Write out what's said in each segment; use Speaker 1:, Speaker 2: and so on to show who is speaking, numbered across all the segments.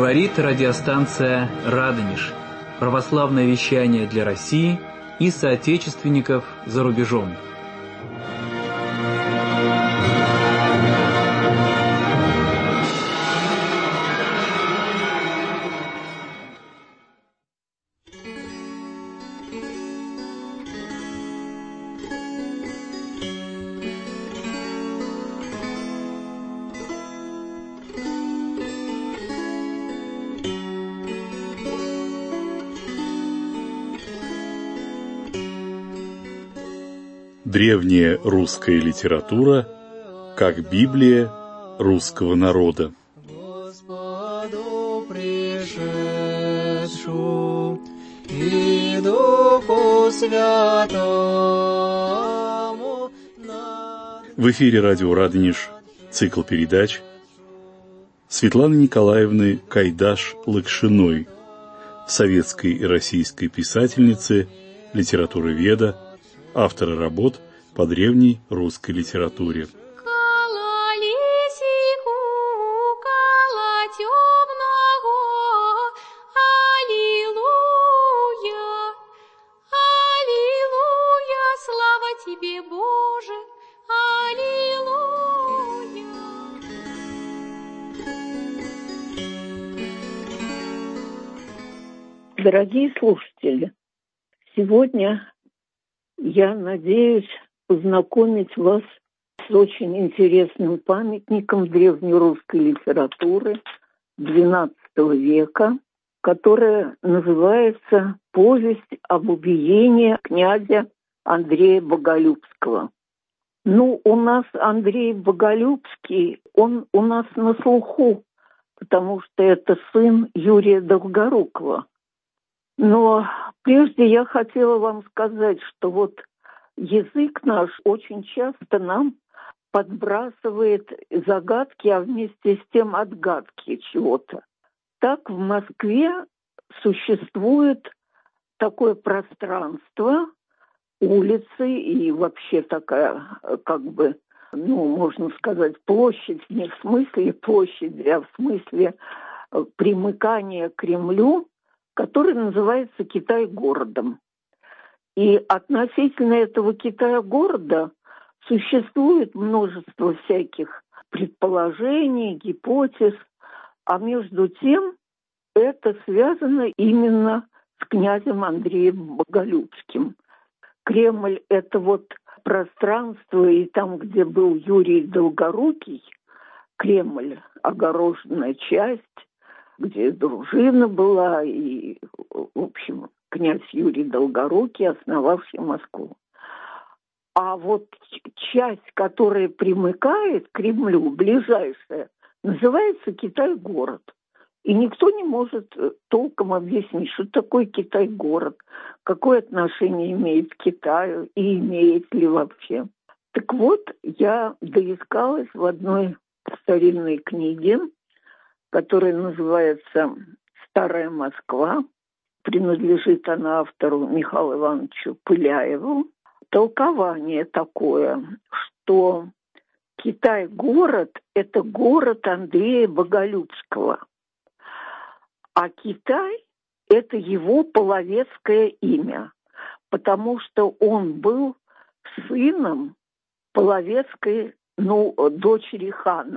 Speaker 1: Говорит радиостанция «Радонеж». Православное вещание для России и соотечественников за рубежом.
Speaker 2: Древняя русская литература как Библия русского народа.
Speaker 3: Господу пришедшу и Духу Святому.
Speaker 2: В эфире радио «Радонеж», цикл передач Светланы Николаевны Кайдаш-Лакшиной, советской и российской писательницы, литературоведа, автора работ по древней русской литературе.
Speaker 4: Дорогие слушатели, сегодня я надеюсь познакомить вас с очень интересным памятником древнерусской литературы XII века, которая называется «Повесть об убиении князя Андрея Боголюбского». У нас Андрей Боголюбский, он у нас на слуху, потому что это сын Юрия Долгорукова. Но прежде я хотела вам сказать, что язык наш очень часто нам подбрасывает загадки, а вместе с тем отгадки чего-то. Так в Москве существует такое пространство, улицы и вообще такая, можно сказать, площадь, не в смысле площади, а в смысле примыкания к Кремлю, который называется Китай-городом. И относительно этого Китай-города существует множество всяких предположений, гипотез, а между тем это связано именно с князем Андреем Боголюбским. Кремль – это пространство, и там, где был Юрий Долгорукий, Кремль – огороженная часть, где дружина была, и, в общем, князь Юрий Долгорукий, основавший Москву. А часть, которая примыкает к Кремлю, ближайшая, называется Китай-город. И никто не может толком объяснить, что такое Китай-город, какое отношение имеет к Китаю и имеет ли вообще. Так я доискалась в одной старинной книге, которая называется «Старая Москва». Принадлежит она автору Михаилу Ивановичу Пыляеву. Толкование такое, что Китай-город – это город Андрея Боголюбского, а Китай – это его половецкое имя, потому что он был сыном половецкой, дочери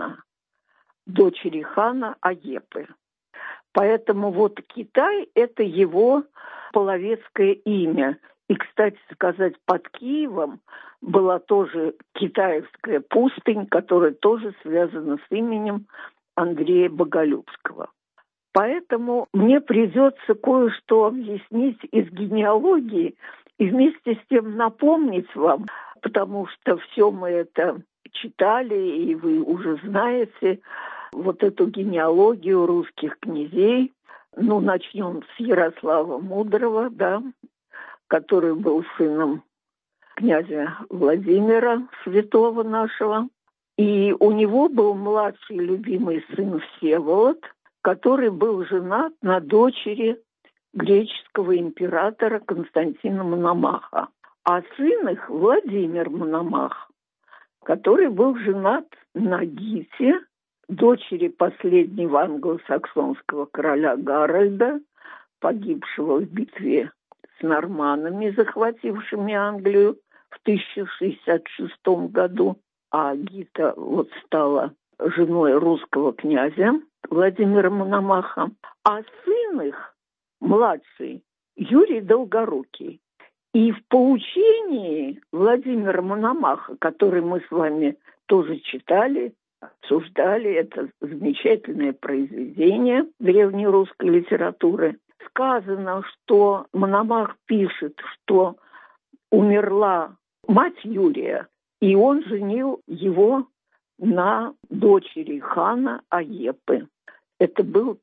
Speaker 4: хана Аепы. Поэтому Китай – это его половецкое имя. И, кстати сказать, под Киевом была тоже китаевская пустынь, которая тоже связана с именем Андрея Боголюбского. Поэтому мне придется кое-что объяснить из генеалогии и вместе с тем напомнить вам, потому что все мы это читали, и вы уже знаете эту генеалогию русских князей. Начнем с Ярослава Мудрого, который был сыном князя Владимира, святого нашего. И у него был младший любимый сын Всеволод, который был женат на дочери греческого императора Константина Мономаха. А сын их Владимир Мономах, который был женат на Гите, дочери последнего англосаксонского короля Гарольда, погибшего в битве с норманнами, захватившими Англию в 1066 году, а Гита стала женой русского князя Владимира Мономаха, а сын их, младший, Юрий Долгорукий. И в поучении Владимира Мономаха, который мы с вами тоже читали, обсуждали, это замечательное произведение древнерусской литературы, сказано, что Мономах пишет, что умерла мать Юрия, и он женил его на дочери хана Аепы. Это был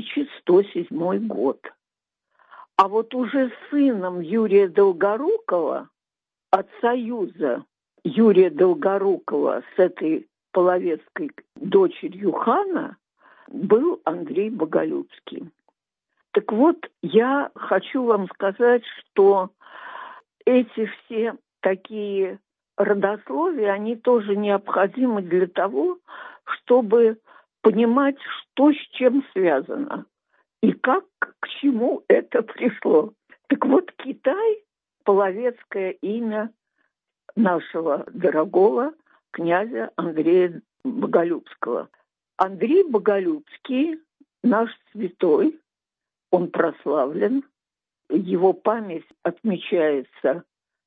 Speaker 4: 1107 год. А вот уже сыном Юрия Долгорукова от союза Юрия Долгорукова с этой половецкой дочерью хана был Андрей Боголюбский. Так вот, я хочу вам сказать, что эти все такие родословия, они тоже необходимы для того, чтобы понимать, что с чем связано и как к чему это пришло. Так вот, Китай – половецкое имя нашего дорогого князя Андрея Боголюбского. Андрей Боголюбский – наш святой, он прославлен, его память отмечается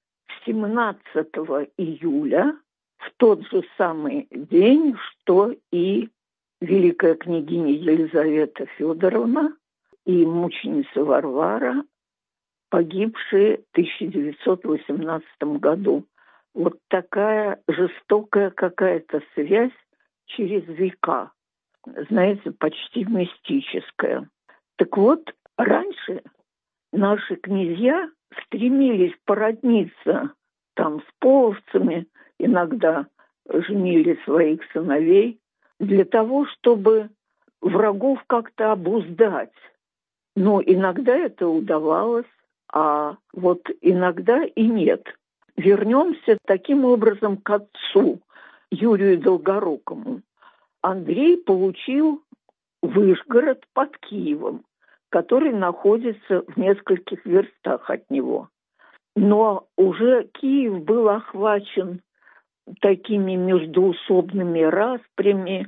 Speaker 4: 17 июля, в тот же самый день, что и великая княгиня Елизавета Федоровна и мученица Варвара, погибшие в 1918 году. Вот такая жестокая какая-то связь через века, знаете, почти мистическая. Так вот, раньше наши князья стремились породниться там с половцами, иногда женили своих сыновей, для того, чтобы врагов как-то обуздать. Но иногда это удавалось, а вот иногда и нет. Вернемся таким образом к отцу, Юрию Долгорукому. Андрей получил Вышгород под Киевом, который находится в нескольких верстах от него. Но уже Киев был охвачен такими междоусобными распрями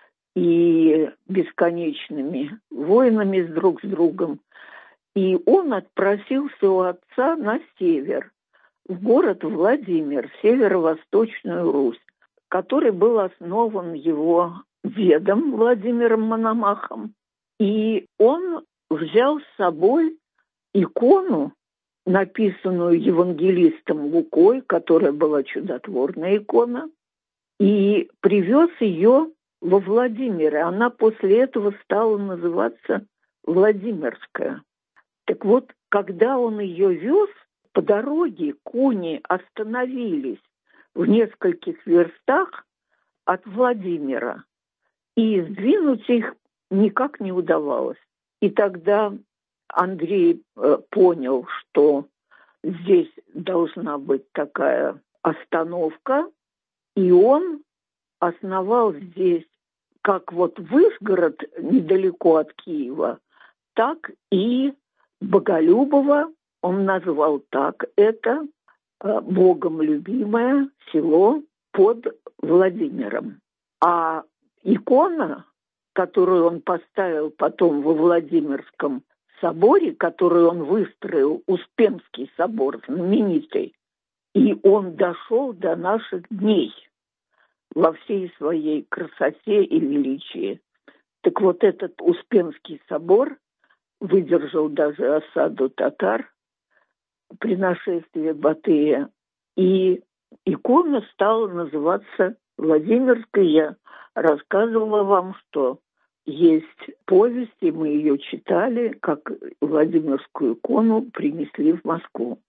Speaker 4: и бесконечными войнами друг с другом. И он отпросился у отца на север, в город Владимир, северо-восточную Русь, который был основан его дедом Владимиром Мономахом. И он взял с собой икону, написанную евангелистом Лукой, которая была чудотворная икона, и привез ее во Владимир. И она после этого стала называться Владимирская. Так вот, когда он ее вез, по дороге кони остановились в нескольких верстах от Владимира, и сдвинуть их никак не удавалось. И тогда Андрей понял, что здесь должна быть такая остановка, и он основал здесь как вот Вышгород недалеко от Киева, так и Боголюбово, он назвал так это, Богом любимое село под Владимиром. А икона, которую он поставил потом во Владимирском соборе, который он выстроил, Успенский собор, знаменитый, и он дошел до наших дней во всей своей красоте и величии. Так вот этот Успенский собор выдержал даже осаду татар при нашествии Батыя, и икона стала называться Владимирской. Я рассказывала вам, что есть повесть, и мы ее читали, как Владимирскую икону принесли в Москву.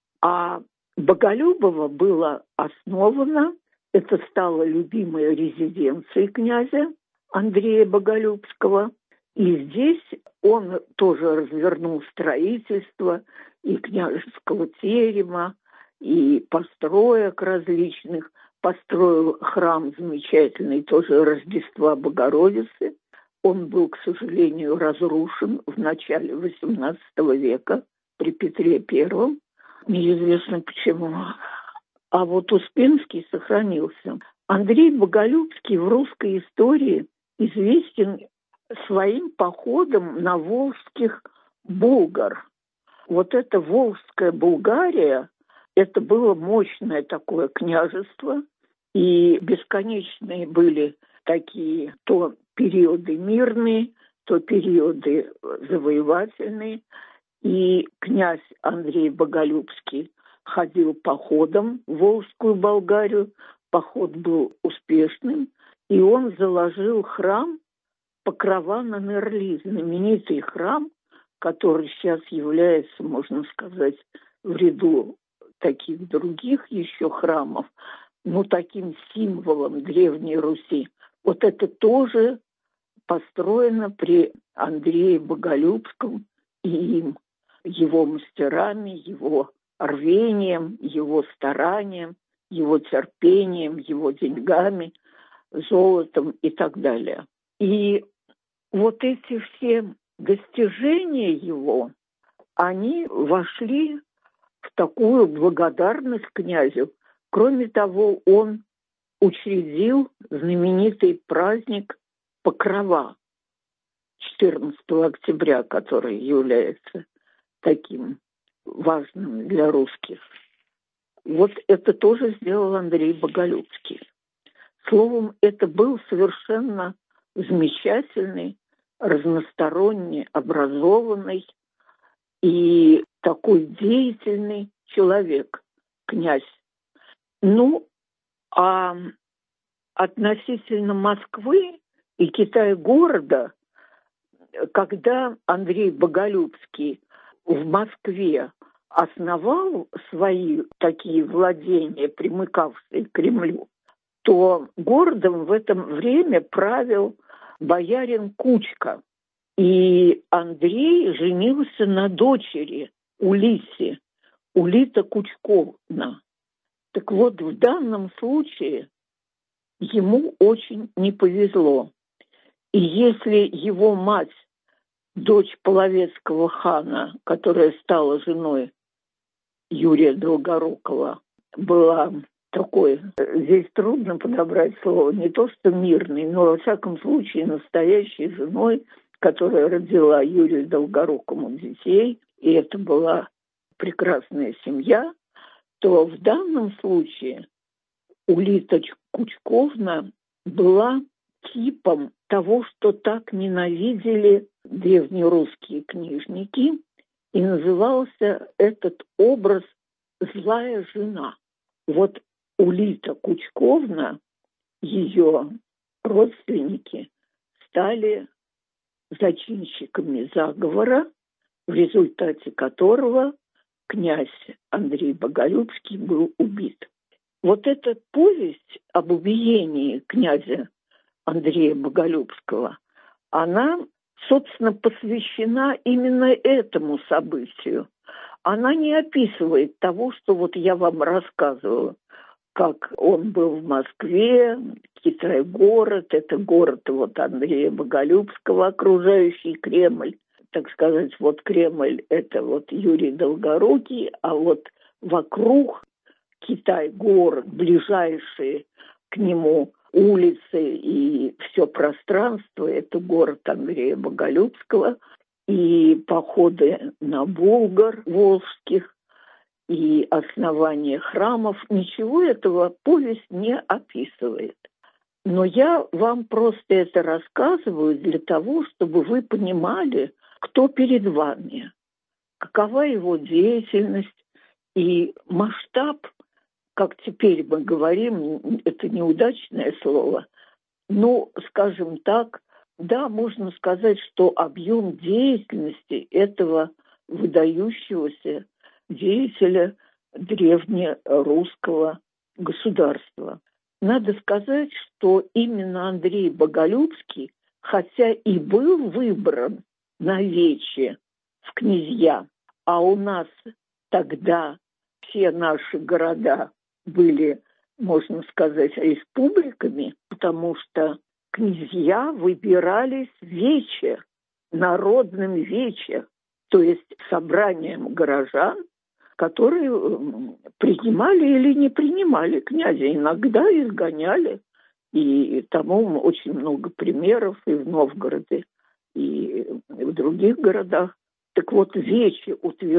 Speaker 4: А Боголюбово было основано, это стало любимой резиденцией князя Андрея Боголюбского, и здесь он тоже развернул строительство и княжеского терема, и построек различных, построил храм замечательный, тоже Рождества Богородицы. Он был, к сожалению, разрушен в начале XVIII века при Петре I. Неизвестно почему. А вот Успенский сохранился. Андрей Боголюбский в русской истории известен своим походом на волжских булгар. Вот эта Волжская Булгария, это было мощное такое княжество, и бесконечные были такие то периоды мирные, то периоды завоевательные. И князь Андрей Боголюбский ходил походом в Волжскую Болгарию. Поход был успешным, и он заложил храм Покрова на Нерли, знаменитый храм, который сейчас является, можно сказать, в ряду таких других еще храмов, но таким символом Древней Руси. Вот это тоже построено при Андрее Боголюбском и им, его мастерами, его рвением, его старанием, его терпением, его деньгами, золотом и так далее. И вот эти все достижения его, они вошли в такую благодарность князю. Кроме того, он учредил знаменитый праздник Покрова 14 октября, который является таким важным для русских. Вот это тоже сделал Андрей Боголюбский. Словом, это был совершенно замечательный, разносторонне образованный и такой деятельный человек, князь. Ну, а относительно Москвы и Китай-города, когда Андрей Боголюбский в Москве основал свои такие владения, примыкавшие к Кремлю, то городом в это время правил боярин Кучка. И Андрей женился на дочери Улисе, Улита Кучковна. Так вот, в данном случае ему очень не повезло. И если его мать, дочь половецкого хана, которая стала женой Юрия Долгорукова, была такой, здесь трудно подобрать слово, не то что мирной, но во всяком случае настоящей женой, которая родила Юрию Долгорукову детей, и это была прекрасная семья, то в данном случае Улита Кучковна была типом того, что так ненавидели древнерусские книжники, и назывался этот образ «злая жена». Вот Улита Кучковна, ее родственники стали зачинщиками заговора, в результате которого князь Андрей Боголюбский был убит. Вот эта повесть об убиении князя Андрея Боголюбского, она, собственно, посвящена именно этому событию. Она не описывает того, что вот я вам рассказывала, как он был в Москве, Китай-город, это город вот Андрея Боголюбского, окружающий Кремль. Так сказать, вот Кремль – это вот Юрий Долгорукий, а вот вокруг Китай-город, ближайшие к нему улицы и все пространство – это город Андрея Боголюбского, и походы на булгар волжских, и основание храмов. Ничего этого повесть не описывает. Но я вам просто это рассказываю для того, чтобы вы понимали, кто перед вами, какова его деятельность и масштаб, как теперь мы говорим, это неудачное слово, но, скажем так, да, можно сказать, что объем деятельности этого выдающегося деятеля древнерусского государства. Надо сказать, что именно Андрей Боголюбский, хотя и был выбран на вече в князья, а у нас тогда все наши города были можно сказать, республиками, потому что князья выбирались вече, народным вече, то есть собранием горожан, которые принимали или не принимали князя, иногда изгоняли. И тому очень много примеров и в Новгороде, и в других городах. Так вот, вече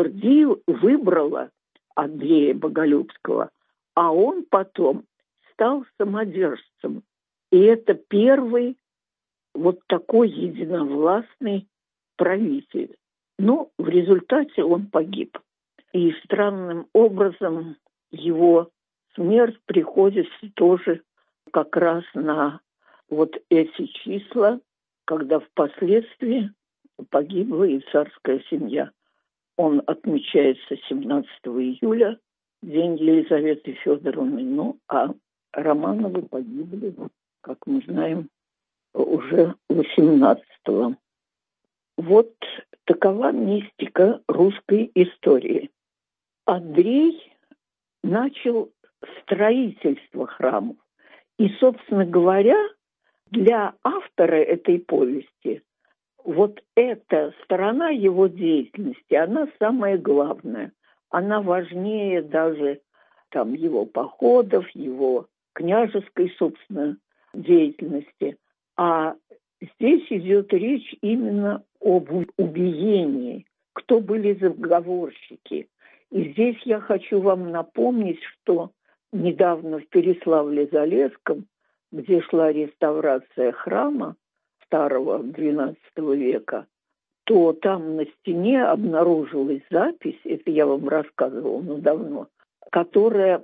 Speaker 4: выбрала Андрея Боголюбского, а он потом стал самодержцем. И это первый вот такой единовластный правитель. Но в результате он погиб. И странным образом его смерть приходится тоже как раз на вот эти числа, когда впоследствии погибла и царская семья. Он отмечается 17 июля, день Елизаветы Федоровны, ну а Романовы погибли, как мы знаем, уже 18-го. Вот такова мистика русской истории. Андрей начал строительство храмов. И, собственно говоря, для автора этой повести вот эта сторона его деятельности, она самая главная. Она важнее даже там, его походов, его княжеской, собственно, деятельности. А здесь идет речь именно об убиении, кто были заговорщики. И здесь я хочу вам напомнить, что недавно в Переславле-Залесском, где шла реставрация храма старого XII века, то там на стене обнаружилась запись, это я вам рассказывала, но давно, которая,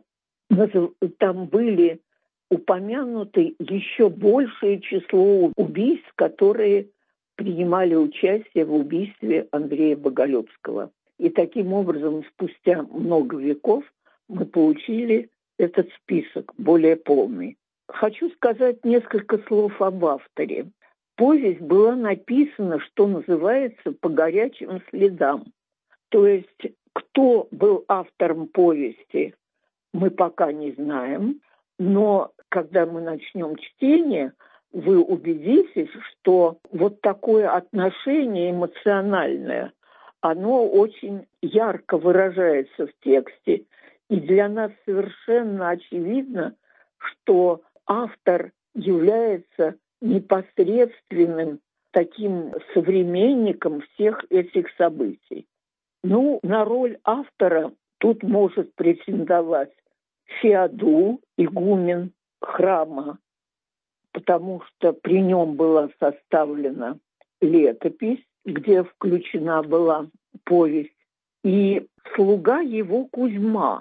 Speaker 4: там были упомянуты еще большее число убийств, которые принимали участие в убийстве Андрея Боголюбского. И таким образом, спустя много веков, мы получили этот список более полный. Хочу сказать несколько слов об авторе. Повесть была написана, что называется, по горячим следам. То есть, кто был автором повести, мы пока не знаем, но когда мы начнем чтение, вы убедитесь, что вот такое отношение эмоциональное, оно очень ярко выражается в тексте, и для нас совершенно очевидно, что автор является непосредственным таким современником всех этих событий. Ну, на роль автора тут может претендовать Феодул, игумен храма, потому что при нем была составлена летопись, где включена была повесть, и слуга его Кузьма.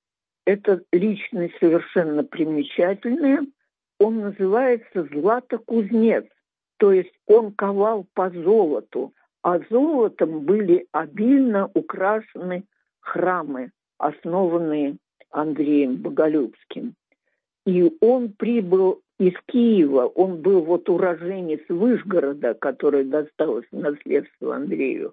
Speaker 4: Это личность совершенно примечательная. Он называется Златокузнец, то есть он ковал по золоту, а золотом были обильно украшены храмы, основанные Андреем Боголюбским. И он прибыл из Киева, он был вот уроженец Вышгорода, который досталось в наследство Андрею.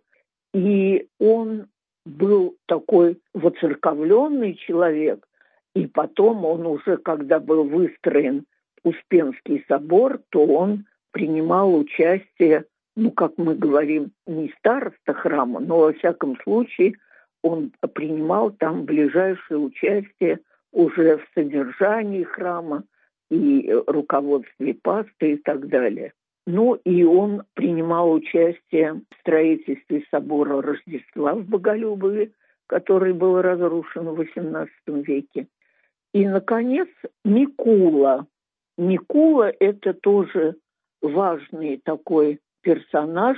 Speaker 4: И он был такой воцерковленный человек, и потом он уже, когда был выстроен Успенский собор, то он принимал участие, ну, как мы говорим, не староста храма, но, во всяком случае, он принимал там ближайшее участие уже в содержании храма и руководстве пасты и так далее. Ну, и он принимал участие в строительстве собора Рождества в Боголюбове, который был разрушен в XVIII веке. И, наконец, Микула. Микула – это тоже важный такой персонаж,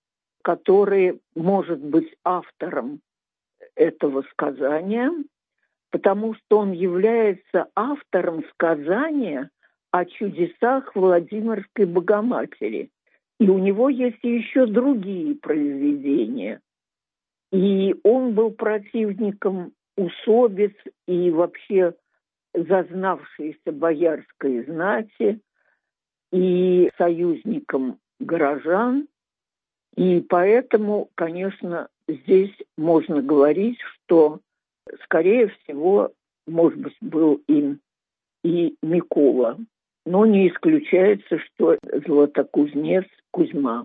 Speaker 4: который может быть автором этого сказания, потому что он является автором сказания о чудесах Владимирской Богоматери. И у него есть еще другие произведения. И он был противником усобиц и вообще зазнавшейся боярской знати и союзником горожан. И поэтому, конечно, здесь можно говорить, что, скорее всего, может быть, был им и Микола. Но не исключается, что Златокузнец Кузьма.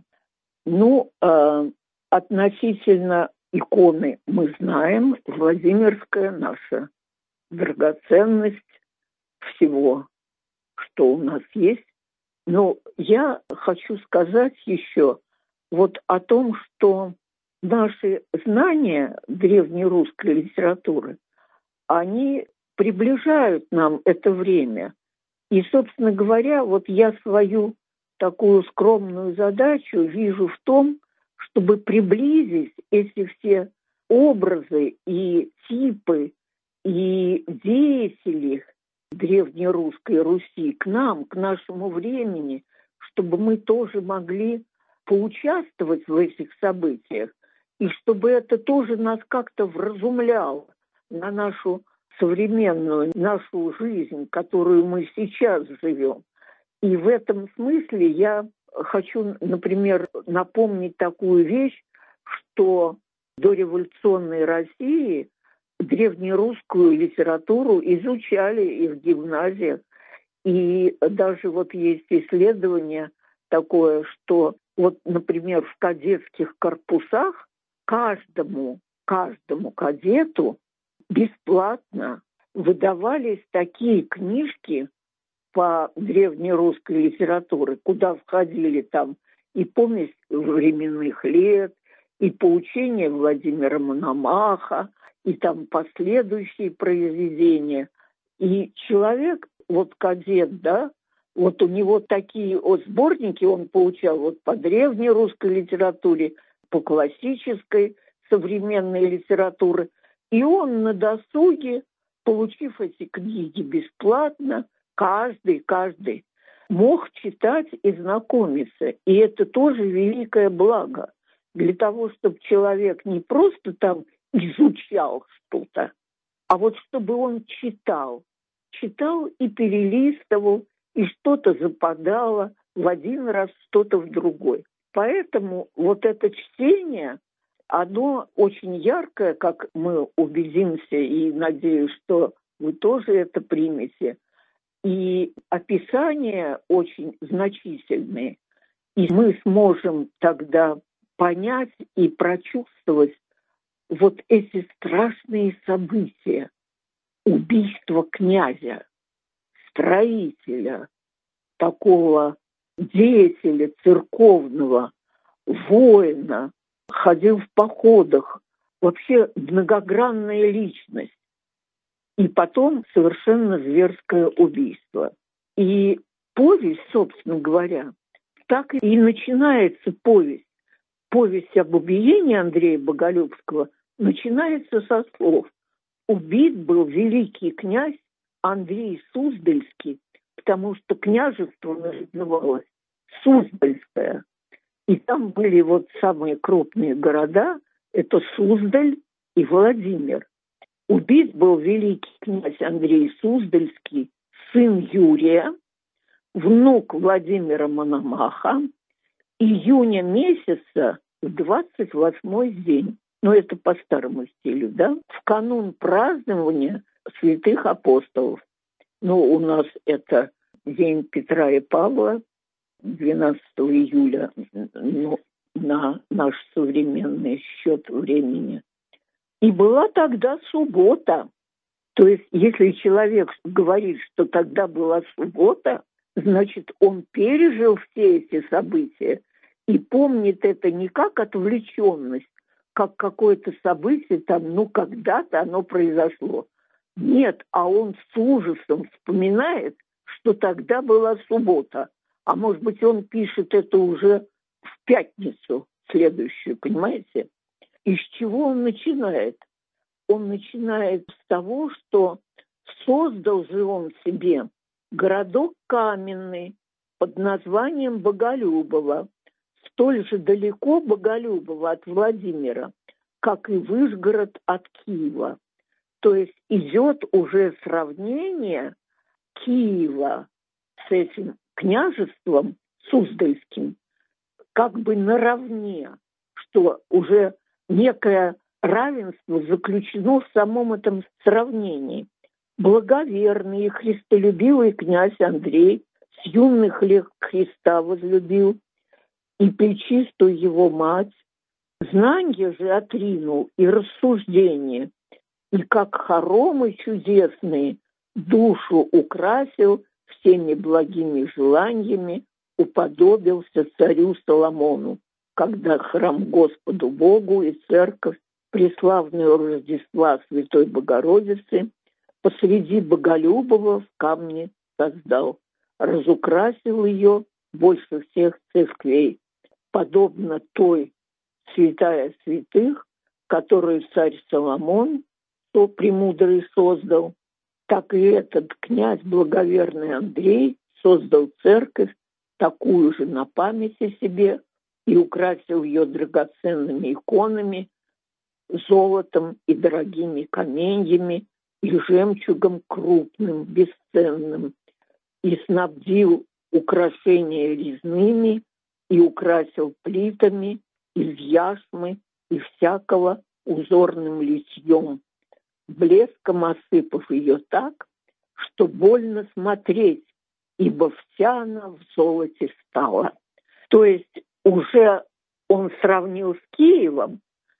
Speaker 4: Относительно иконы мы знаем, Владимирская наша драгоценность всего, что у нас есть. Но я хочу сказать еще о том, что наши знания древнерусской литературы, они приближают нам это время. И, собственно говоря, я свою такую скромную задачу вижу в том, чтобы приблизить эти все образы и типы и деятели древнерусской Руси к нам, к нашему времени, чтобы мы тоже могли поучаствовать в этих событиях, и чтобы это тоже нас как-то вразумляло на нашу современную, нашу жизнь, которую мы сейчас живем. И в этом смысле я хочу, например, напомнить такую вещь, что в дореволюционной России древнерусскую литературу изучали и в гимназиях. И даже есть исследование такое, что например, в кадетских корпусах каждому кадету бесплатно выдавались такие книжки по древнерусской литературе, куда входили там и «Помесь временных лет», и «Поучение Владимира Мономаха», и там последующие произведения. И человек, кадет, да, у него такие сборники он получал по древнерусской литературе, по классической современной литературе. И он на досуге, получив эти книги бесплатно, каждый мог читать и знакомиться. И это тоже великое благо. Для того, чтобы человек не просто там изучал что-то, а чтобы он читал и перелистывал, и что-то западало в один раз, что-то в другой. Поэтому это чтение, оно очень яркое, как мы убедимся, и надеюсь, что вы тоже это примете. И описания очень значительные. И мы сможем тогда понять и прочувствовать эти страшные события. Убийство князя, строителя, такого деятеля церковного, воина, ходил в походах, вообще многогранная личность. И потом совершенно зверское убийство. И повесть, собственно говоря, так и начинается повесть. Повесть об убиении Андрея Боголюбского начинается со слов: «Убит был великий князь Андрей Суздальский», потому что княжество называлось Суздальское. И там были самые крупные города, это Суздаль и Владимир. Убит был великий князь Андрей Суздальский, сын Юрия, внук Владимира Мономаха, июня месяца в 28-й день. Это по старому стилю, да? В канун празднования святых апостолов. У нас это день Петра и Павла, 12 июля, на наш современный счет времени. И была тогда суббота. То есть, если человек говорит, что тогда была суббота, значит, он пережил все эти события и помнит это не как отвлеченность, как какое-то событие там, когда-то оно произошло. Нет, а он с ужасом вспоминает, что тогда была суббота. А может быть, он пишет это уже в пятницу следующую, понимаете? И с чего он начинает? Он начинает с того, что создал же он себе городок каменный под названием Боголюбово, столь же далеко Боголюбово от Владимира, как и Вышгород от Киева. То есть идет уже сравнение Киева с этим княжеством Суздальским как бы наравне, что уже некое равенство заключено в самом этом сравнении. Благоверный и христолюбивый князь Андрей с юных лет Христа возлюбил, и пречистую его мать, знанье же отринул и рассуждение, и как хоромы чудесные душу украсил всеми благими желаниями, уподобился царю Соломону, когда храм Господу Богу и церковь преславного Рождества Святой Богородицы посреди Боголюбова в камне создал, разукрасил ее больше всех церквей, подобно той святая святых, которую царь Соломон, то премудрый, создал, так и этот князь благоверный Андрей создал церковь, такую же на память о себе, и украсил ее драгоценными иконами, золотом и дорогими каменьями, и жемчугом крупным, бесценным, и снабдил украшения резными, и украсил плитами из яшмы и всякого узорным литьем, блеском осыпав ее так, что больно смотреть, ибо вся она в золоте стала. То есть уже он сравнил с Киевом,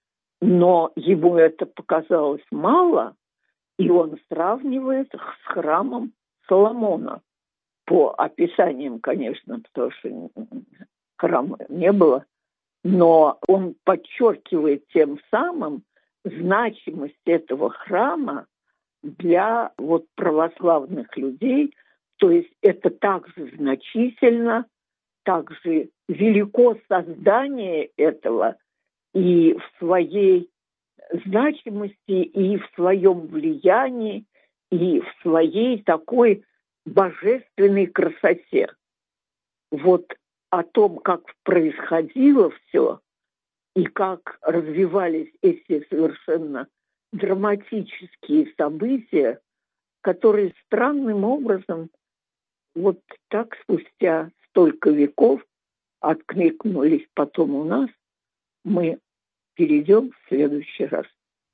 Speaker 4: но ему это показалось мало, и он сравнивает с храмом Соломона. По описаниям, конечно, потому что храма не было, но он подчеркивает тем самым значимость этого храма для православных людей. То есть это также значительно, также велико создание этого и в своей значимости, и в своем влиянии, и в своей такой божественной красоте. Вот о том, как происходило все, и как развивались эти совершенно драматические события, которые странным образом вот так спустя столько веков откликнулись потом у нас, мы перейдем в следующий раз.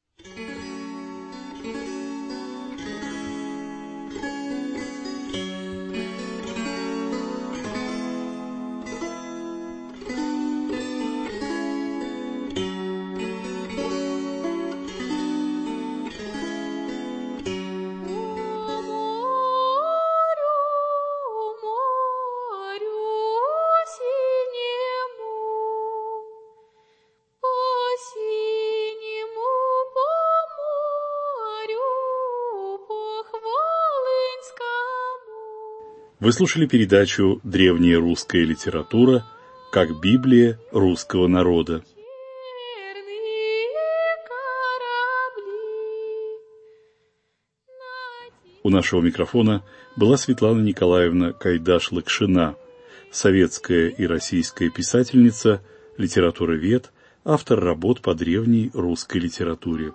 Speaker 2: Вы слушали передачу «Древняя русская литература. Как Библия русского народа». У нашего микрофона была Светлана Николаевна Кайдаш-Лыкшина, советская и российская писательница, литературовед, автор работ по древней русской литературе.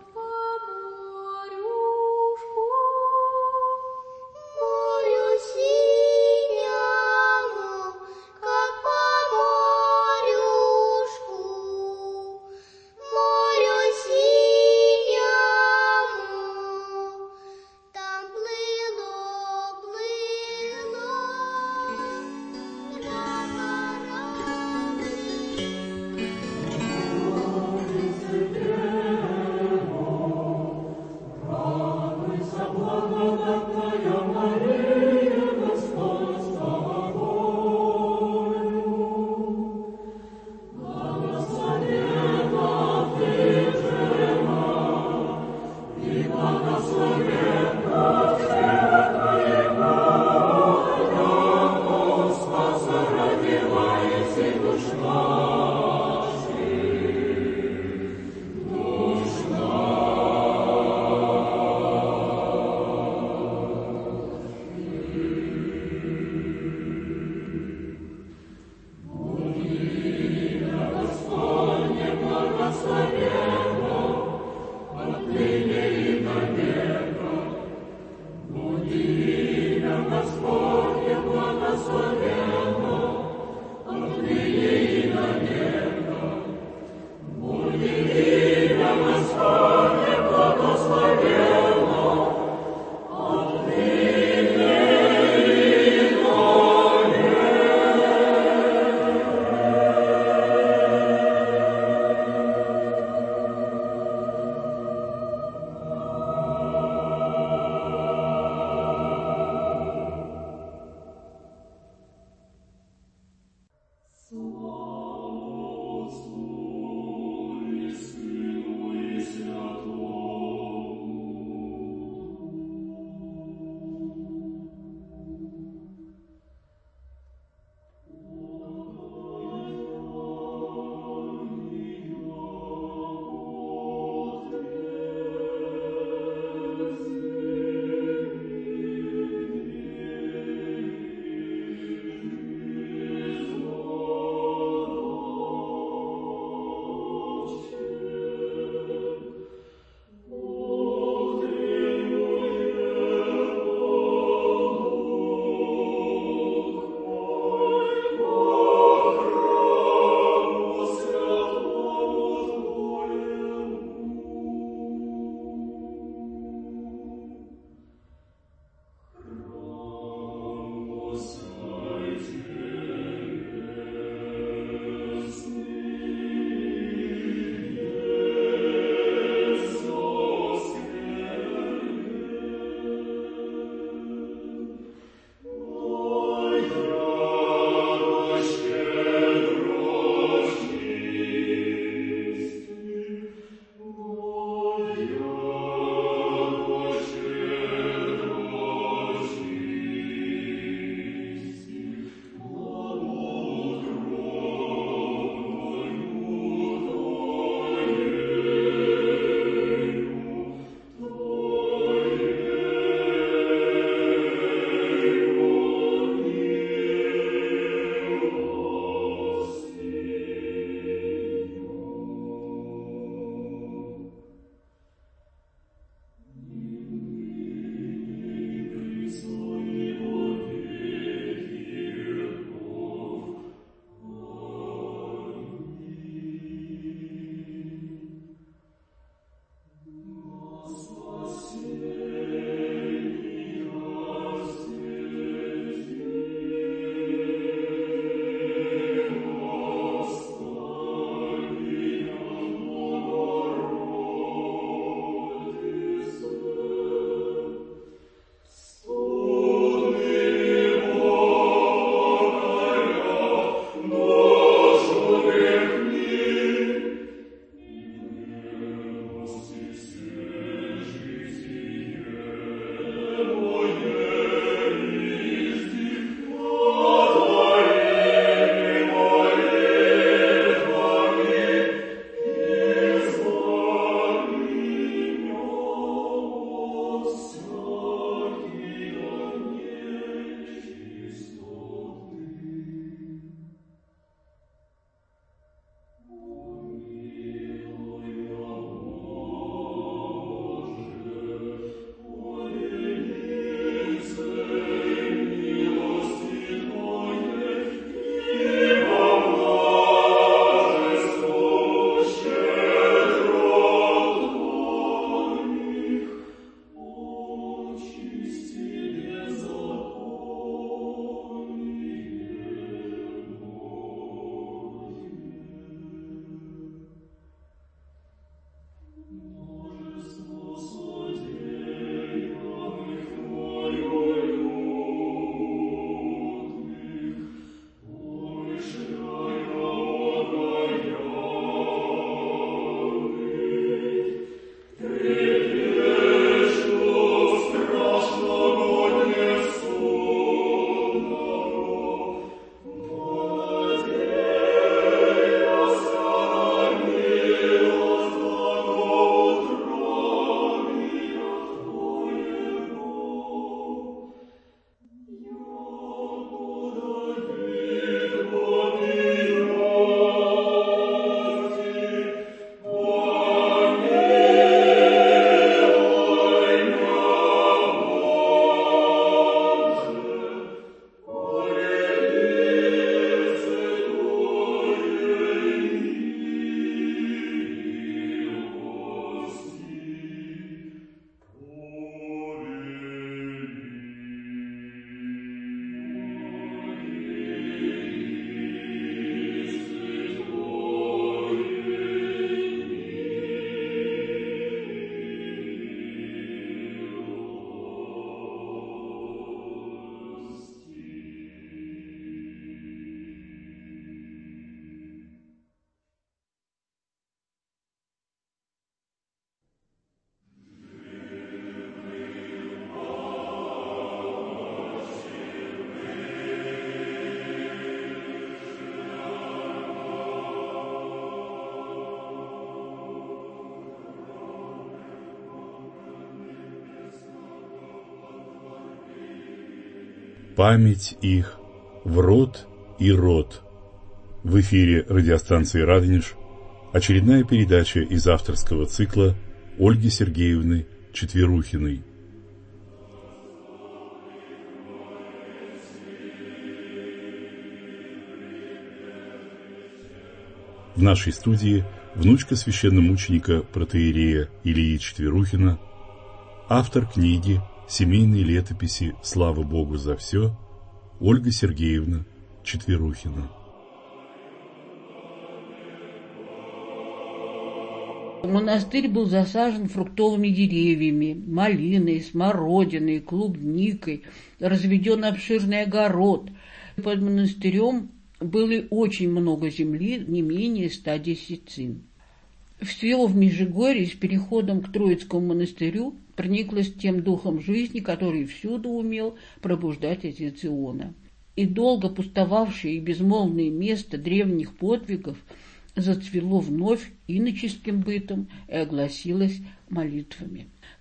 Speaker 2: память их в род и род. В эфире радиостанции «Радонеж» очередная передача из авторского цикла Ольги Сергеевны Четверухиной. В нашей студии внучка священномученика протоиерея Ильи Четверухина, автор книги «Семейные летописи. Слава Богу за все» Ольга Сергеевна Четверухина.
Speaker 5: Монастырь был засажен фруктовыми деревьями, малиной, смородиной, клубникой, разведен обширный огород. Под монастырем было очень много земли, не менее 100 десятин. Все в Межигорье с переходом к Троицкому монастырю прониклось тем духом жизни, который всюду умел пробуждать отец Иона. И долго пустовавшее и безмолвное место древних подвигов зацвело вновь иноческим бытом и огласилось молитвами. В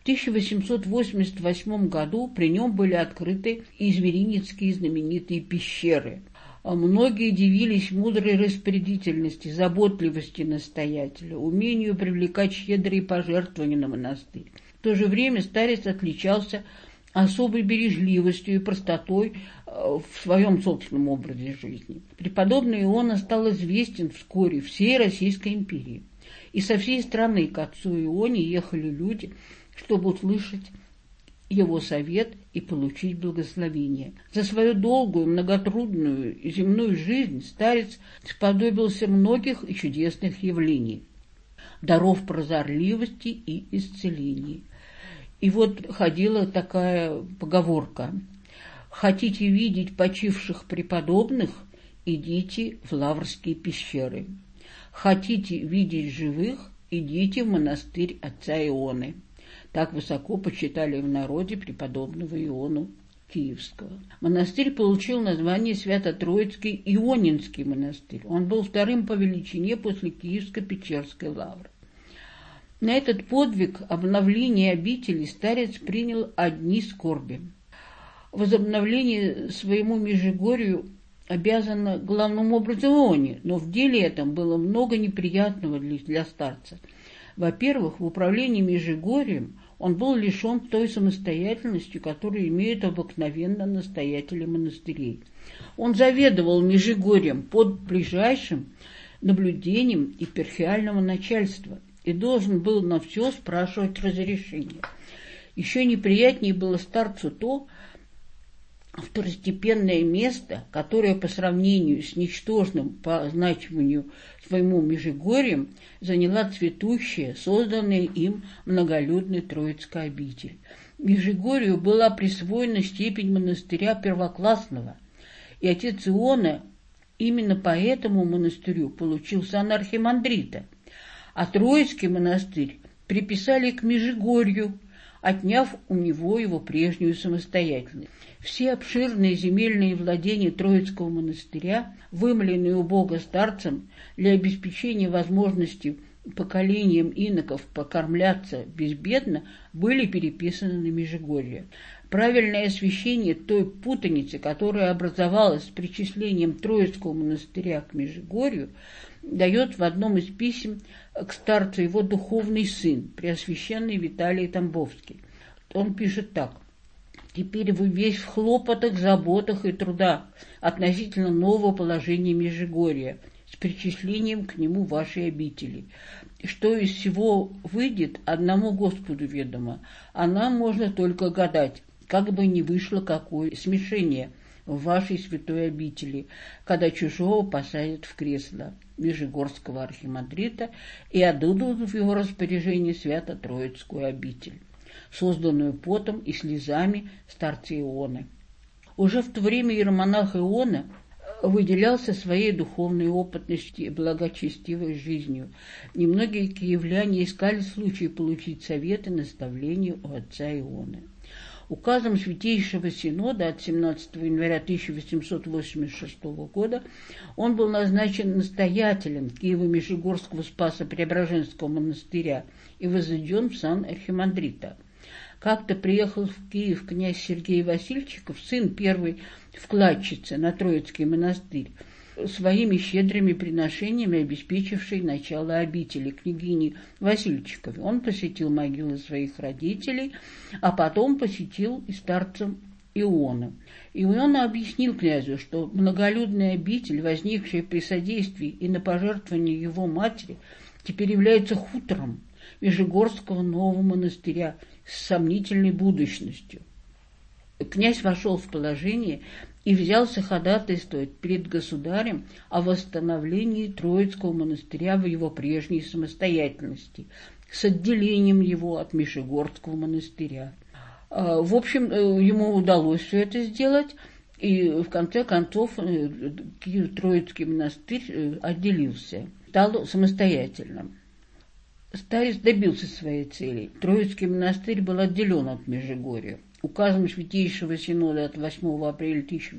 Speaker 5: 1888 году при нем были открыты и звериницкие знаменитые пещеры. Многие дивились мудрой распорядительности, заботливости настоятеля, умению привлекать щедрые пожертвования на монастырь. В то же время старец отличался особой бережливостью и простотой в своем собственном образе жизни. Преподобный Иона стал известен вскоре всей Российской империи. И со всей страны к отцу Ионе ехали люди, чтобы услышать его совет и получить благословение. За свою долгую, многотрудную и земную жизнь старец сподобился многих и чудесных явлений, даров прозорливости и исцелений. И вот ходила такая поговорка: хотите видеть почивших преподобных, идите в Лаврские пещеры. Хотите видеть живых, идите в монастырь отца Ионы. Так высоко почитали в народе преподобного Иону Киевского. Монастырь получил название Свято-Троицкий Ионинский монастырь. Он был вторым по величине после Киевско-Печерской лавры. На этот подвиг обновления обители старец принял одни скорби. Возобновление своему Межигорью обязано главным образом Ионе, но в деле этом было много неприятного для старца. Во-первых, в управлении Межигорьем он был лишен той самостоятельности, которую имеют обыкновенно настоятели монастырей. Он заведовал Межигорьем под ближайшим наблюдением епархиального начальства и должен был на все спрашивать разрешение. Еще неприятнее было старцу то второстепенное место, которое по сравнению с ничтожным по значению своему Межигорьем заняла цветущая, созданная им многолюдная Троицкая обитель. Межигорью была присвоена степень монастыря первоклассного, и отец Иона именно по этому монастырю получил сан архимандрита, а Троицкий монастырь приписали к Межигорью, отняв у него его прежнюю самостоятельность. Все обширные земельные владения Троицкого монастыря, вымоленные у Бога старцем для обеспечения возможности поколениям иноков покормляться безбедно, были переписаны на Межигорье. Правильное освещение той путаницы, которая образовалась с причислением Троицкого монастыря к Межигорью, дает в одном из писем к старцу его духовный сын, преосвященный Виталий Тамбовский. Он пишет так: «Теперь вы весь в хлопотах, заботах и трудах относительно нового положения Межигорья с причислением к нему вашей обители. Что из всего выйдет, одному Господу ведомо, а нам можно только гадать, как бы ни вышло какое смешение в вашей святой обители, когда чужого посадят в кресло Межигорского архимандрита и отдадут в его распоряжение Свято-Троицкую обитель, созданную потом и слезами старца Ионы». Уже в то время иеромонах Иона выделялся своей духовной опытностью и благочестивой жизнью. Немногие киевляне искали случай получить совет и наставления у отца Ионы. Указом Святейшего Синода от 17 января 1886 года он был назначен настоятелем Киево-Межигорского Спасо-Преображенского монастыря и возведен в сан архимандрита. Как-то приехал в Киев князь Сергей Васильчиков, сын первой вкладчице на Троицкий монастырь, своими щедрыми приношениями обеспечившей начало обители, княгини Васильчиковой. Он посетил могилы своих родителей, а потом посетил и старца Иона. И он объяснил князю, что многолюдная обитель, возникшая при содействии и на пожертвование его матери, теперь является хутором Межигорского нового монастыря с сомнительной будущностью. Князь вошел в положение и взялся ходатайствовать перед государем о восстановлении Троицкого монастыря в его прежней самостоятельности, с отделением его от Межигорского монастыря. В общем, ему удалось все это сделать, и в конце концов Троицкий монастырь отделился, стал самостоятельным. Старец добился своей цели. Троицкий монастырь был отделен от Межигорья. Указом Святейшего Синода от 8 апреля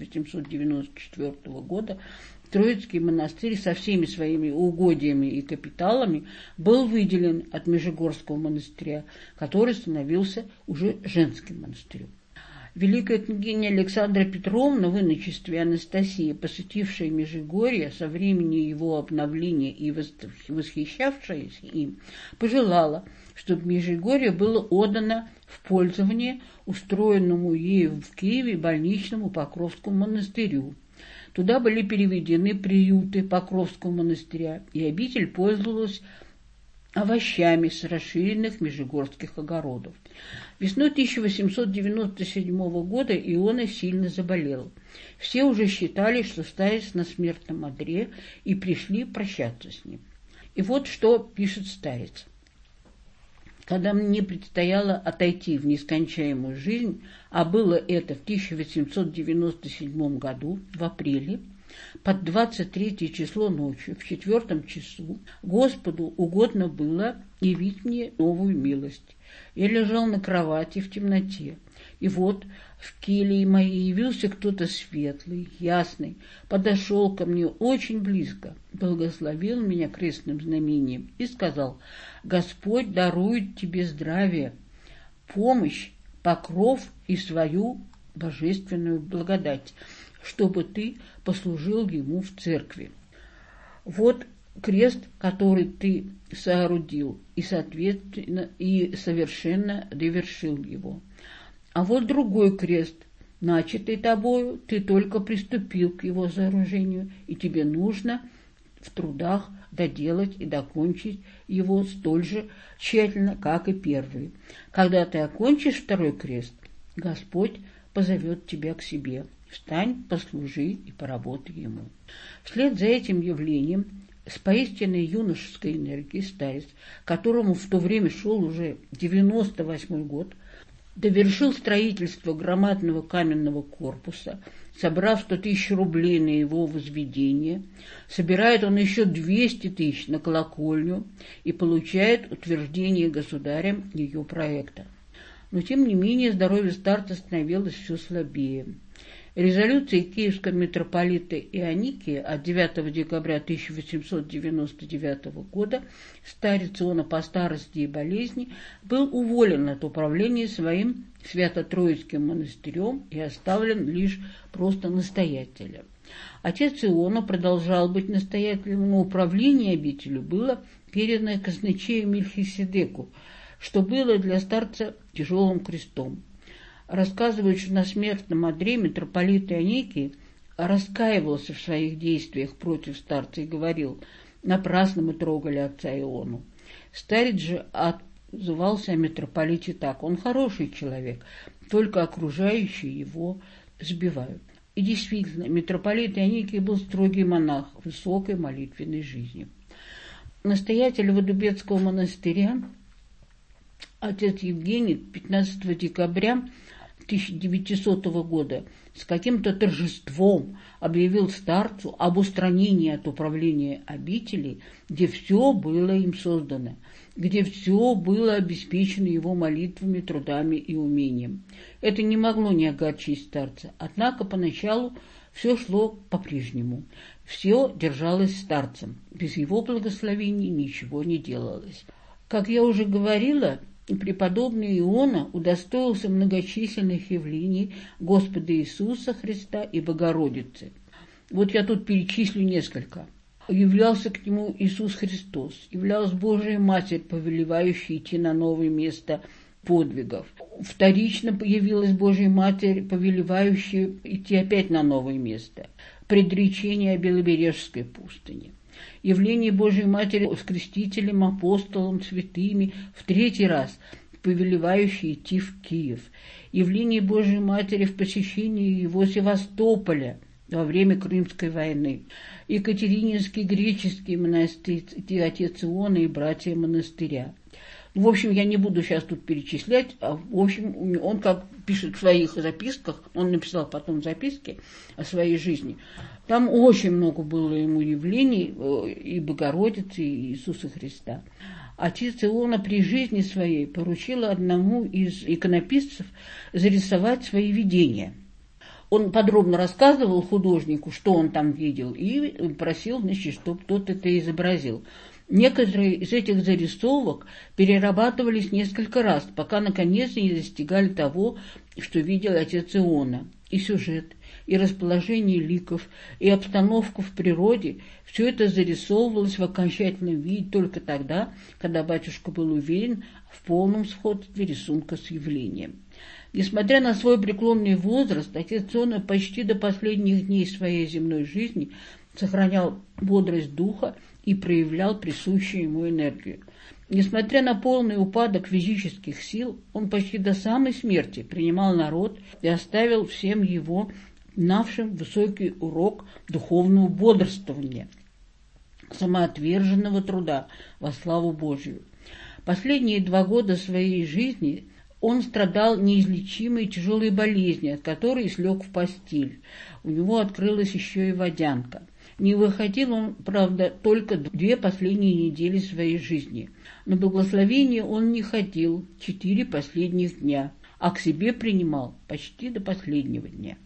Speaker 5: 1894 года Троицкий монастырь со всеми своими угодьями и капиталами был выделен от Межигорского монастыря, который становился уже женским монастырем. Великая княгиня Александра Петровна в иночестве Анастасии, посетившая Межигорье со времени его обновления и восхищавшаяся им, пожелала, чтобы Межигорье было отдано в пользование устроенному ею в Киеве больничному Покровскому монастырю. Туда были переведены приюты Покровского монастыря, и обитель пользовалась овощами с расширенных межигорских огородов. Весной 1897 года Иона сильно заболел. Все уже считали, что старец на смертном одре, и пришли прощаться с ним. И вот что пишет старец. Когда мне предстояло отойти в нескончаемую жизнь, а было это в 1897 году, в апреле, под 23 число ночью, в 4 часу, Господу угодно было явить мне новую милость. Я лежал на кровати в темноте, и вот в келье моей явился кто-то светлый, ясный, подошел ко мне очень близко, благословил меня крестным знамением и сказал: «Господь дарует тебе здравие, помощь, покров и свою божественную благодать, чтобы ты послужил ему в церкви. Вот крест, который ты соорудил, и, соответственно, и совершенно довершил его. А вот другой крест, начатый тобою, ты только приступил к его сооружению, и тебе нужно в трудах доделать и докончить его столь же тщательно, как и первый. Когда ты окончишь второй крест, Господь позовет тебя к себе. Встань, послужи и поработай ему». Вслед за этим явлением с поистиной юношеской энергией старец, которому в то время шел уже 98-й год, довершил строительство громадного каменного корпуса, собрав 100 000 рублей на его возведение, собирает он еще 200 000 на колокольню и получает утверждение государем ее проекта. Но, тем не менее, здоровье старца становилось все слабее. Резолюцией киевского митрополита Ионикия от 9 декабря 1899 года старец Иона по старости и болезни был уволен от управления своим Свято-Троицким монастырем и оставлен лишь просто настоятелем. Отец Иона продолжал быть настоятелем, но управление обителью было передано казначею Мельхиседеку, что было для старца тяжелым крестом. Рассказывают, что на смертном одре митрополит Ионикий раскаивался в своих действиях против старца и говорил: «Напрасно мы трогали отца Иону». Старец же отзывался о митрополите так: «Он хороший человек, только окружающие его сбивают». И действительно, митрополит Ионикий был строгий монах высокой молитвенной жизни. Настоятель Водубецкого монастыря, отец Евгений, 15 декабря 1900 года с каким-то торжеством объявил старцу об устранении от управления обителей, где все было им создано, где все было обеспечено его молитвами, трудами и умением. Это не могло не огорчить старца, однако поначалу все шло по-прежнему. Все держалось старцем, без его благословений ничего не делалось. Как я уже говорила, преподобный Иона удостоился многочисленных явлений Господа Иисуса Христа и Богородицы. Вот я тут перечислю несколько. Являлся к нему Иисус Христос, являлась Божия Матерь, повелевающая идти на новое место подвигов. Вторично появилась Божья Матерь, повелевающая идти опять на новое место. Предречение о Белобережской пустыне. Явление Божьей Матери с крестителем, апостолом, святыми в 3-й раз, повелевающий идти в Киев. Явление Божьей Матери в посещении его Севастополя во время Крымской войны. Екатерининский греческий монастырь, отец Иона и братья монастыря. В общем, я не буду сейчас тут перечислять, а в общем, он, как пишет в своих записках, он написал потом записки о своей жизни, там очень много было ему явлений и Богородицы, и Иисуса Христа. Отец Иона при жизни своей поручил одному из иконописцев зарисовать свои видения. Он подробно рассказывал художнику, что он там видел, и просил, значит, чтобы тот это изобразил. Некоторые из этих зарисовок перерабатывались несколько раз, пока наконец не достигали того, что видел отец Иона. И сюжет, и расположение ликов, и обстановку в природе – все это зарисовывалось в окончательном виде только тогда, когда батюшка был уверен в полном сходстве рисунка с явлением. Несмотря на свой преклонный возраст, отец Иона почти до последних дней своей земной жизни сохранял бодрость духа и проявлял присущую ему энергию. Несмотря на полный упадок физических сил, он почти до самой смерти принимал народ и оставил всем его знавшим высокий урок духовного бодрствования, самоотверженного труда во славу Божию. Последние 2 года своей жизни он страдал неизлечимой тяжелой болезнью, от которой слег в постель. У него открылась еще и водянка. Не выходил он, правда, только 2 последние недели своей жизни. На благословение он не ходил 4 последних дня, а к себе принимал почти до последнего дня.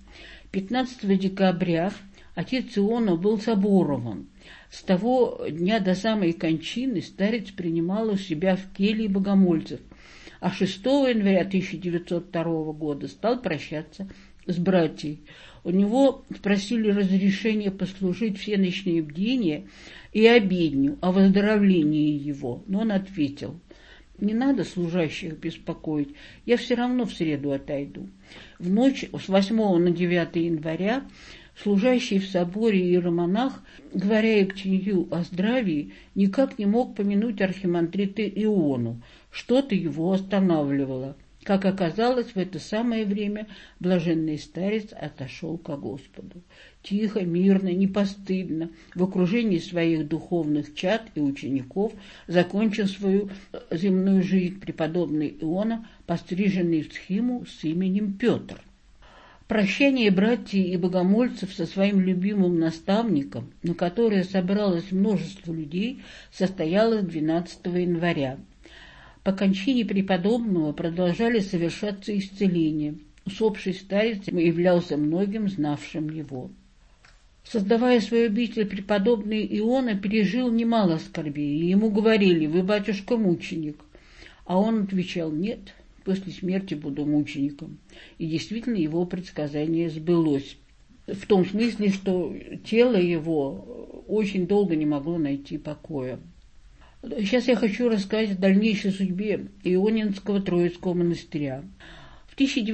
Speaker 5: 15 декабря отец Иона был соборован. С того дня до самой кончины старец принимал у себя в келье богомольцев, а 6 января 1902 года стал прощаться с братьей. У него спросили разрешения послужить всеночные бдения и обедню о выздоровлении его, но он ответил: «Не надо служащих беспокоить, я все равно в среду отойду». В ночь с 8 на 9 января служащий в соборе иеромонах, говоря Евтихию о здравии, никак не мог помянуть архимандрита Иону, что-то его останавливало. Как оказалось, в это самое время блаженный старец отошел ко Господу. Тихо, мирно, непостыдно, в окружении своих духовных чад и учеников закончил свою земную жизнь преподобный Иона, постриженный в схиму с именем Петр. Прощание братьев и богомольцев со своим любимым наставником, на которое собралось множество людей, состоялось 12 января. По кончине преподобного продолжали совершаться исцеления. Усопший старец являлся многим знавшим его. Создавая свою обитель, преподобный Иона пережил немало скорбей, и ему говорили: «Вы, батюшка, мученик». А он отвечал: «Нет, после смерти буду мучеником». И действительно его предсказание сбылось. В том смысле, что тело его очень долго не могло найти покоя. Сейчас я хочу рассказать о дальнейшей судьбе Ионинского Троицкого монастыря. В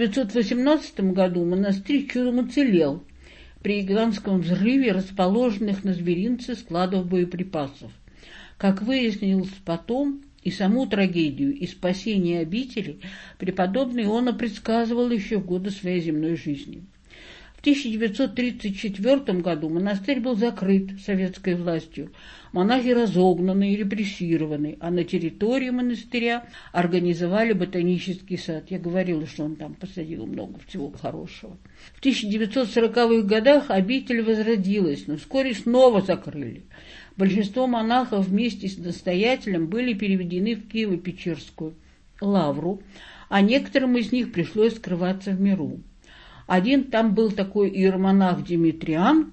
Speaker 5: 1918 году монастырь чудом уцелел при гигантском взрыве расположенных на зверинце складов боеприпасов. Как выяснилось потом, и саму трагедию, и спасение обители преподобный Иона предсказывал еще в годы своей земной жизни. В 1934 году монастырь был закрыт советской властью, монахи разогнаны и репрессированы, а на территории монастыря организовали ботанический сад. Я говорила, что он там посадил много всего хорошего. В 1940-х годах обитель возродилась, но вскоре снова закрыли. Большинство монахов вместе с настоятелем были переведены в Киево-Печерскую лавру, а некоторым из них пришлось скрываться в миру. Один там был такой иеромонах Димитриан,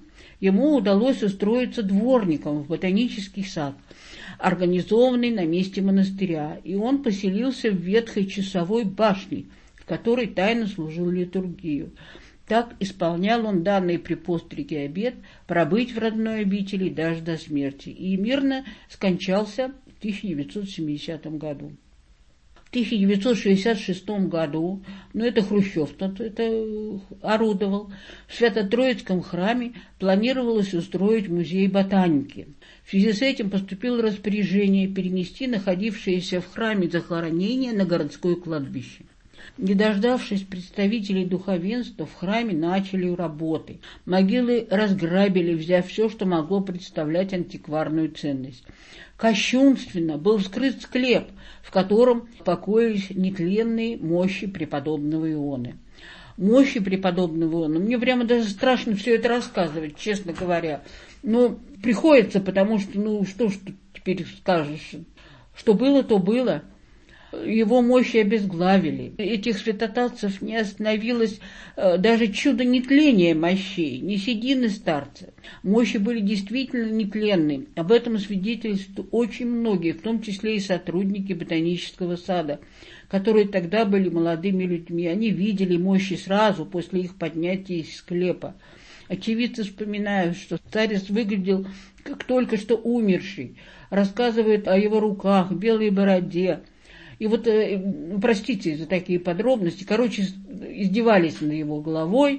Speaker 5: ему удалось устроиться дворником в ботанический сад, организованный на месте монастыря, и он поселился в ветхой часовой башне, в которой тайно служил литургию. Так исполнял он данный при постриге обет пробыть в родной обители даже до смерти, и мирно скончался в 1970 году. В 1966 году, это Хрущев-то это орудовал, в Свято-Троицком храме планировалось устроить музей ботаники. В связи с этим поступило распоряжение перенести находившееся в храме захоронение на городское кладбище. Не дождавшись представителей духовенства, в храме начали работы. Могилы разграбили, взяв все, что могло представлять антикварную ценность. Кощунственно был вскрыт склеп, в котором покоились нетленные мощи преподобного Ионы. Мощи преподобного Ионы, мне прямо даже страшно все это рассказывать, честно говоря. Но приходится, потому что, что ж теперь скажешь, что было, то было. Его мощи обезглавили. Этих святотатцев не остановилось даже чудо нетления мощей, ни седины старца. Мощи были действительно нетленны. Об этом свидетельствуют очень многие, в том числе и сотрудники ботанического сада, которые тогда были молодыми людьми. Они видели мощи сразу после их поднятия из склепа. Очевидцы вспоминают, что старец выглядел как только что умерший, рассказывают о его руках, белой бороде. И простите за такие подробности, издевались над его головой,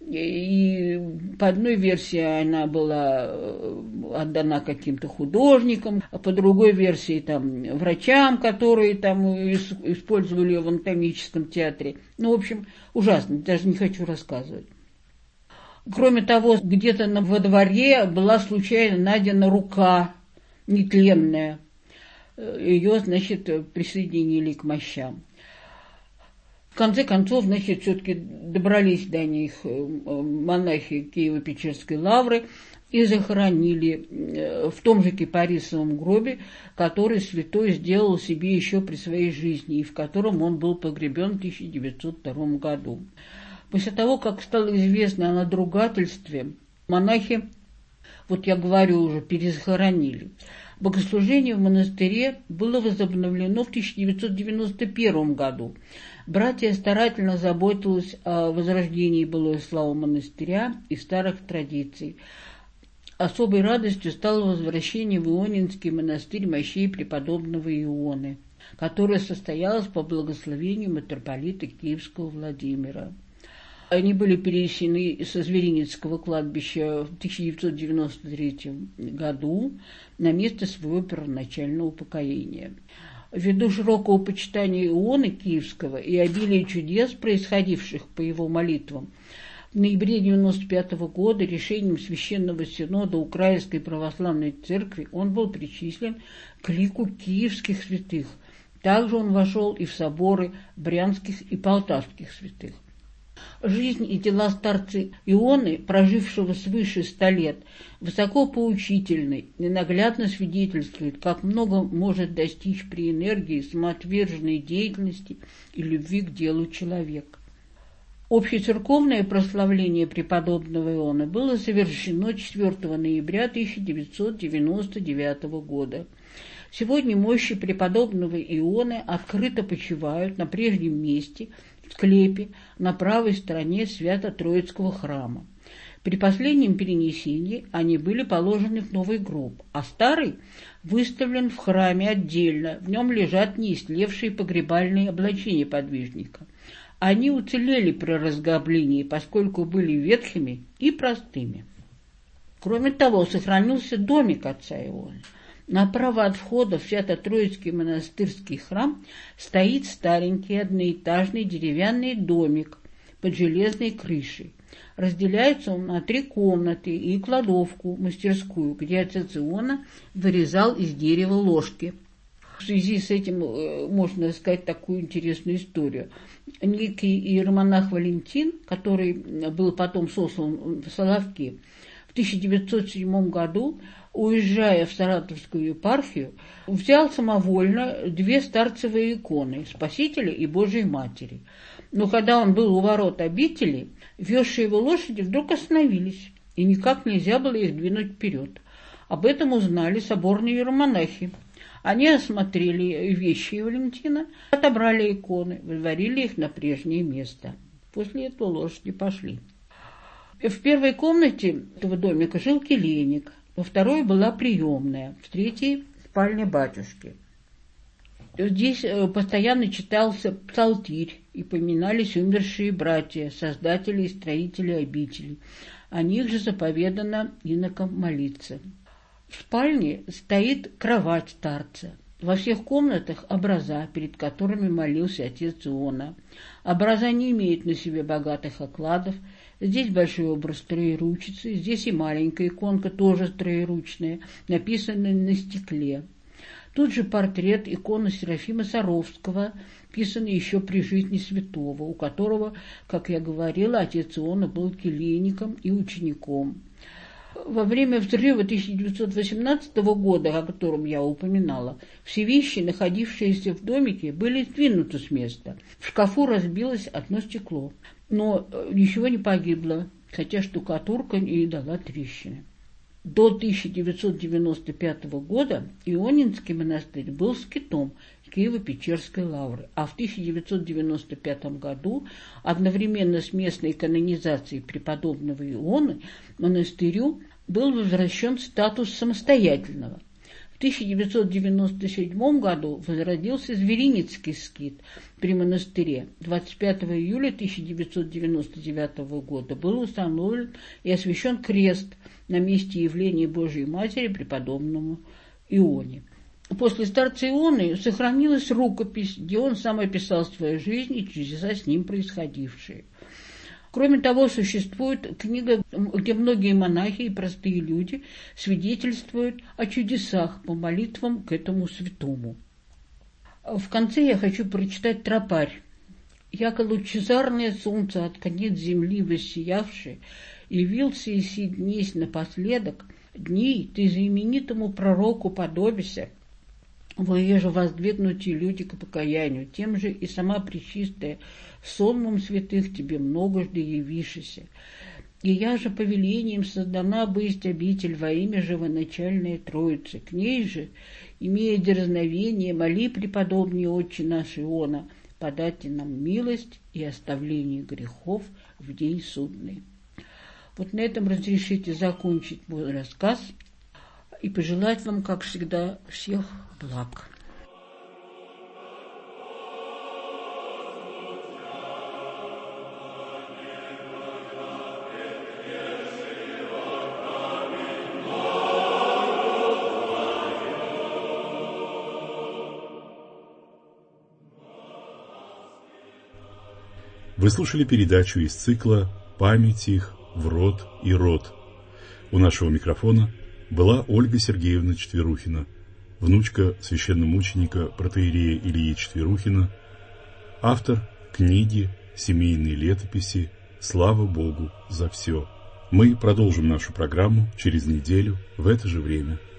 Speaker 5: и по одной версии она была отдана каким-то художникам, а по другой версии врачам, которые использовали ее в анатомическом театре. В общем, ужасно, даже не хочу рассказывать. Кроме того, где-то во дворе была случайно найдена рука нетленная. Ее, присоединили к мощам. В конце концов, все-таки добрались до них монахи Киево-Печерской лавры и захоронили в том же кипарисовом гробе, который святой сделал себе еще при своей жизни, и в котором он был погребен в 1902 году. После того, как стало известно о надругательстве, монахи, я говорю, уже перезахоронили. Богослужение в монастыре было возобновлено в 1991 году. Братья старательно заботились о возрождении былой славы монастыря и старых традиций. Особой радостью стало возвращение в Ионинский монастырь мощей преподобного Ионы, которое состоялось по благословению митрополита Киевского Владимира. Они были перенесены со Зверинецкого кладбища в 1993 году на место своего первоначального упокоения. Ввиду широкого почитания Ионы Киевского и обилия чудес, происходивших по его молитвам, в ноябре 1995 года решением Священного Синода Украинской Православной Церкви он был причислен к лику киевских святых. Также он вошел и в соборы брянских и полтавских святых. Жизнь и дела старца Ионы, прожившего свыше 100 лет, высоко поучительны и наглядно свидетельствуют, как много может достичь при энергии самоотверженной деятельности и любви к делу человека. Общецерковное прославление преподобного Ионы было совершено 4 ноября 1999 года. Сегодня мощи преподобного Ионы открыто почивают на прежнем месте в склепе на правой стороне Свято-Троицкого храма. При последнем перенесении они были положены в новый гроб, а старый выставлен в храме отдельно. В нем лежат неистлевшие погребальные облачения подвижника. Они уцелели при разграблении, поскольку были ветхими и простыми. Кроме того, сохранился домик отца Ионы. Направо от входа в Свято-Троицкий монастырский храм стоит старенький одноэтажный деревянный домик под железной крышей. Разделяется он на 3 комнаты и кладовку, мастерскую, где отец Иона вырезал из дерева ложки. В связи с этим можно сказать такую интересную историю. Некий иеромонах Валентин, который был потом сослан в Соловки, в 1907 году, уезжая в Саратовскую епархию, взял самовольно 2 старцевые иконы Спасителя и Божией Матери. Но когда он был у ворот обители, везшие его лошади вдруг остановились и никак нельзя было их двинуть вперед. Об этом узнали соборные иеромонахи. Они осмотрели вещи Валентина, отобрали иконы, выдворили их на прежнее место. После этого лошади пошли. В первой комнате этого домика жил келейник, во второй была приемная, в третьей – спальня батюшки. Здесь постоянно читался псалтирь и поминались умершие братья, создатели и строители обителей. О них же заповедано инокам молиться. В спальне стоит кровать старца. Во всех комнатах образа, перед которыми молился отец Иона. Образа не имеют на себе богатых окладов. Здесь большой образ троеручицы, здесь и маленькая иконка, тоже троеручная, написанная на стекле. Тут же портрет иконы Серафима Саровского, писанный еще при жизни святого, у которого, как я говорила, отец Иона был келейником и учеником. Во время взрыва 1918 года, о котором я упоминала, все вещи, находившиеся в домике, были сдвинуты с места. В шкафу разбилось одно стекло, но ничего не погибло, хотя штукатурка и дала трещины. До 1995 года Ионинский монастырь был скитом Киево-Печерской лавры, а в 1995 году, одновременно с местной канонизацией преподобного Ионы, монастырю был возвращен статус самостоятельного. В 1997 году возродился Звериницкий скит при монастыре. 25 июля 1999 года был установлен и освящен крест на месте явления Божией Матери преподобному Ионе. После старца Ионы сохранилась рукопись, где он сам описал свою жизнь и чудеса с ним происходившие. Кроме того, существует книга, где многие монахи и простые люди свидетельствуют о чудесах по молитвам к этому святому. В конце я хочу прочитать тропарь. «Яко лучезарное солнце от конец земли воссиявшее, явился и си днесь напоследок, дней ты знаменитому пророку подобися, воеже воздвигнутые люди к покаянию, тем же и сама пречистая сонмом святых тебе многожды явишися. И я же повелением создана бысть обитель во имя живоначальной Троицы. К ней же, имея дерзновение, моли преподобный Отче наш Иона, подайте нам милость и оставление грехов в день судный». Вот на этом разрешите закончить мой рассказ и пожелать вам, как всегда, всех благ.
Speaker 2: Вы слушали передачу из цикла «Память их в род и род». У нашего микрофона была Ольга Сергеевна Четверухина, внучка священномученика протоиерея Ильи Четверухина, автор книги «Семейные летописи. Слава Богу за все». Мы продолжим нашу программу через неделю в это же время.